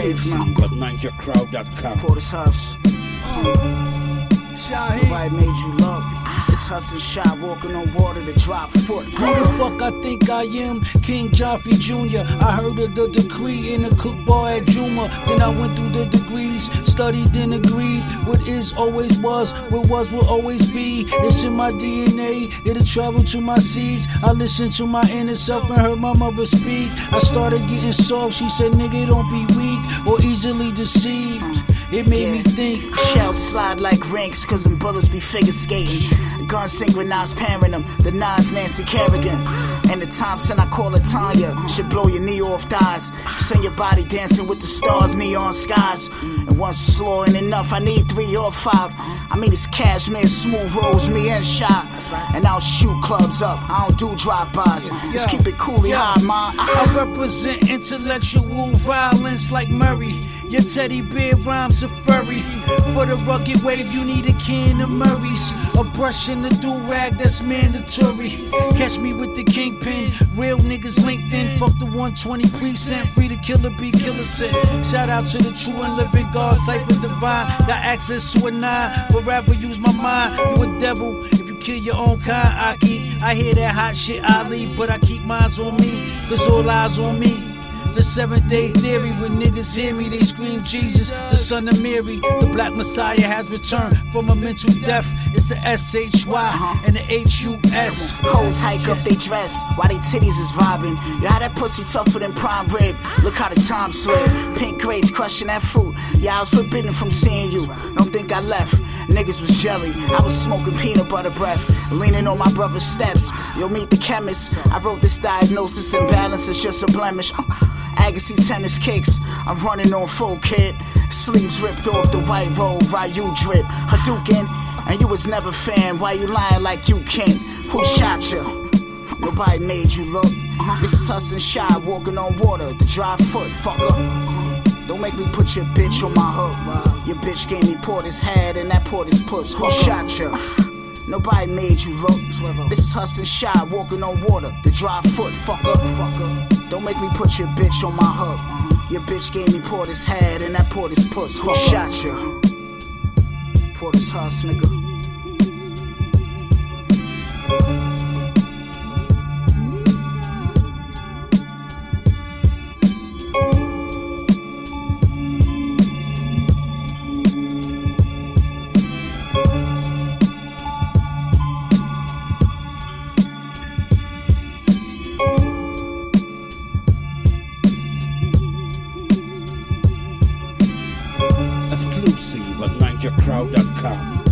wave, man. Exclusive at NinjaCrowd.com. Porter's Hus. Nobody made you look. It's Hus and Shy walking on water to drop foot. Who the fuck I think I am? King Joffrey Jr. I heard of the decree in the cook bar at Juma. Then I went through the degrees, studied then agreed. What is always was, what was will always be. It's in my DNA, it'll travel to my seeds. I listened to my inner self and heard my mother speak. I started getting soft, she said, nigga, don't be weak or easily deceived. It made me think. Shells slide like rinks, cause them bullets be figure skating. Guns synchronized pairing them, the Nas Nancy Kerrigan. And the Thompson I call it Tanya, should blow your knee off thighs. Send your body dancing with the stars, neon skies. And once slow ain't enough, I need 3 or 5. I mean it's cashmere, smooth rolls, me and Shy. And I'll shoot clubs up, I don't do drive-bys. Just keep it coolly high, ma. I represent intellectual violence like Murray. Your teddy bear rhymes a furry. For the rugged wave, you need a can of Murray's. A brush and a do-rag, that's mandatory. Catch me with the kingpin. Real niggas LinkedIn. Fuck the 120 precinct. Free to killer, be killer set. Shout out to the true and living God, Cypher Divine. Got access to a 9, but rather use my mind. You a devil if you kill your own kind, Aki. I hear that hot shit, Ali, but I keep mines on me, cause all eyes on me. The 7th-day theory, when niggas hear me, they scream Jesus, the son of Mary. The black messiah has returned from a mental death. It's the S-H-Y and the H-U-S. Codes hike up they dress while they titties is vibing. Yeah, how that pussy tougher than prime rib. Look how the time slid. Pink grapes crushing that fruit. Yeah, I was forbidden from seeing you. Don't think I left. Niggas was jelly. I was smoking peanut butter breath, leaning on my brother's steps. Yo, meet the chemist. I wrote this diagnosis, imbalance is just a blemish. Agassi tennis kicks, I'm running on full, kid. Sleeves ripped off the white robe, Ryu drip. Hadouken, and you was never fan. Why you lying like you king? Who shot you? Nobody made you look. This is Hus and Shy walking on water, the dry foot, fucker. Don't make me put your bitch on my hook. Your bitch gave me Porter's head and that Porter's puss. Who shot you? Nobody made you look. This is Hus and Shy walking on water, the dry foot, fucker. Don't make me put your bitch on my hook. Your bitch gave me Porter's head and that Porter's puss. Who shot you? Porter's Hus, nigga. Exclusive at NinjaCrowd.com.